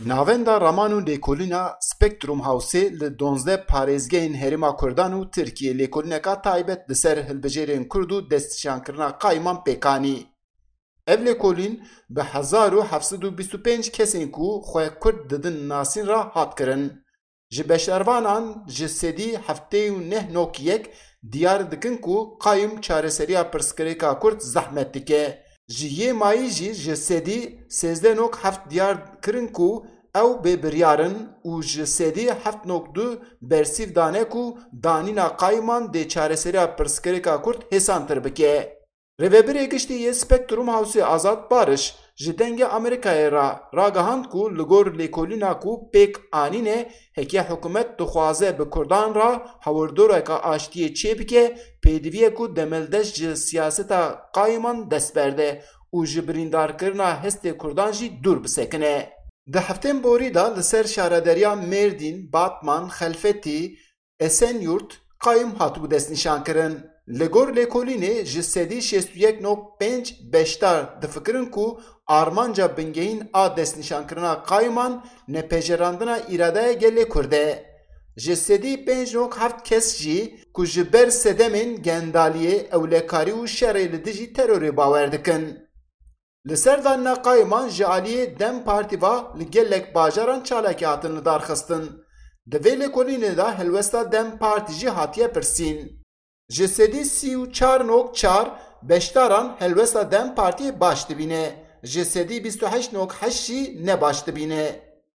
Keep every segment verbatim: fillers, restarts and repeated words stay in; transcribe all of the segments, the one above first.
Navenda raman û lêkolîna Spektrum Hawsê li donzdeh parêzgehên Herêma Kurdan û Tirkiye lêkolîneka taybet li ser hilbijarên Kurd û destnîşankirina qayman pêkanî. Ev lêkolîn bi hezar û heft sed û bîst û pênc kesên ku xwe Kurd didin nasîn re hat kirin. Ji beşdarvanan ji sedî heftê û neh nok yek diyar dikin ku qayim çareseriya pirsgirêka Kurd zehmet dike. Ji yê mayî jî ji sedî sêzdeh nok heft diyar kirin ku ew bêbiryar in û ji sedî heft nok du bersîv dane ku danîna qayiman dê çareseriya pirsgirêka Kurd hêsantir bike. Rêveberê giştî yê Spektrum Hawsê Azad Barış ji dengê Amerîkayê re ragihand ku li gor lêkolîna ku pêk anîne heke hikûmet dixwaze bi Kurdan re hawirdoreka aştiyê çê bike, pêdiviye ku demeldeş ji siyaseta qayiman dest berde û ji birîndarkirina hestê Kurdan jî dûr bisekine. Di heftên borî de li ser şarederiya Mêrdîn, Batman, Xelfetî, Esenyurt qayim hatibû destnîşankirin. Li gor lêkolînê ji sedî şêst û yek nok pênc beşdar difikirin ku armanca bingehîn a destnîşankirina qayiman nepêjerandina îradeya gelê Kurd e. Ji sedî pênc nok heft kes jî ku ji ber sedemên gendaliyê, ewlekarî û şerê li dijî terorê bawer dikin. Li ser danîna qayiman ji aliyê Dem Partî ve li gelek bajaran çalakî hatin li darxistin. Di vê lêkolînê de helwesta Dem Partî jî hatiye pirsîn. Ji sedî sî û çar nok çar beşdaran helwesta Dem Partî baş dibîne. Ji sedî bîst û heşt nok heşt jî ne baş dibîne.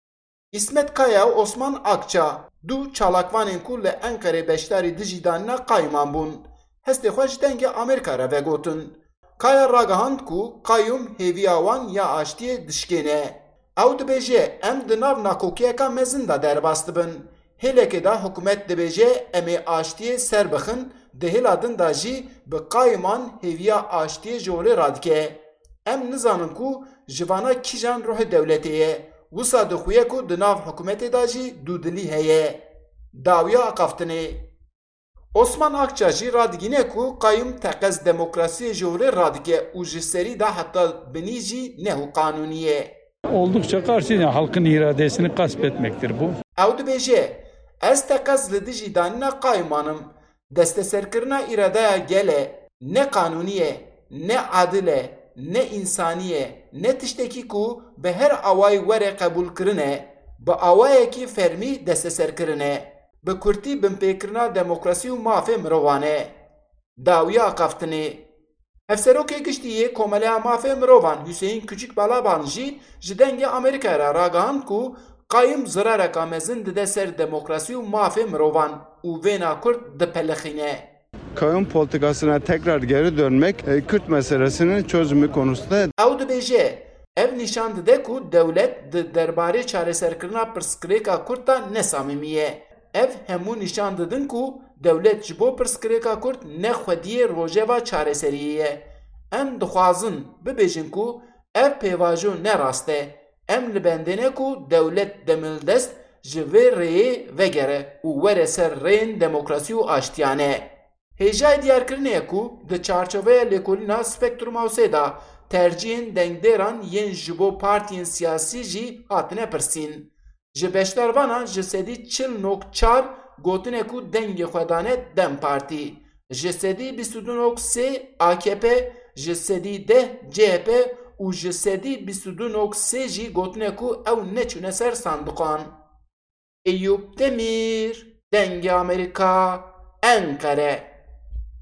İsmet Kaya û Osman Akça du çalakvanên ku li Enqerê beşdarî dijî danîna qayiman bûn. Hestê xwe ji dengê Amerîka re vegotin. Kaya ragihand ku qayyum hêviya wan ya aştiyê dişkêne. Ew dibêje em di nav nakokiyeka mezin de derbas dibin. Hêlekê de hikûmet dibêje em ê aştiyê ser bixin, di hêla din de jî bi qayiman hêviya aştiyê ji holê radike. Em nizanin ku ji vana kîjan rohê dewletê ye, wisa dixuye ku di nav hikûmetê de jî dûdilî heye. Dawiya aqaftinê. Osman Akça jî radigîne ku qayyum teqez demokrasiyê ji holê radike û ji serî de heta binî jî nehu qanûnî ye. Oldukça karşı, yani halkın iradesini gasp etmektir bu. Ew dibêje, ez teqez li dijî danîna qayimanım, desteserkirina îradeya gelê ne qanûnî ye, ne adil e, ne insânî ye, ne tiştekî ku bi her awayî were qebûlkirin e, bi awayekî fermî desteserkirin e. Bi kurtî binpêkirina demokrasî û mafê mirovan e. Dawiya aqaftinê. Hevserokê giştî yê Komeleya Mafê Mirovan Hüseyin Küçükbalaban jî ji dengê Amerîkayê re ragihand ku qayyum zirareka mezin dide ser demokrasî û mafê mirovan û vêna Kurd dipelixîne. Kayyum politikasına tekrar geri dönmek Kürt meselesinin çözümü konusunda. Ew dibêje, ev nîşan dide ku dewlet di derbarê çareserkirina pirsgirêka Kurd de nesamîmî ye. Ev hemû nîşan didin ku dewlet ji bo pirsgirêka Kurd ne xwediyê rojeva çareseriyê ye. Em dixwazin bibêjin ku ev pêvajo ne rast e. Em li bendêne ku dewlet demildest ji vê rêyê vegere û were ser rêyên demokrasî û aştiyane. Hêjayê diyarkirinê ye ku di çarçoveya lêkolîna Spektrum Hawsê de tercihên dengdêran yên ji bo partiyên siyasî jî hatine pirsîn. Ji beşdarvanan ji sedî çil nok çar gotine ku dengê xwe dane Dem Partî. Ji sedî bîst û du nok sê A K P, ji sedî deh C H P û ji sedî bîst û du nok sê jî gotine ku ew neçûne ser sandiqan. Eyüp Demir, Dengê Amerîka, Enqere.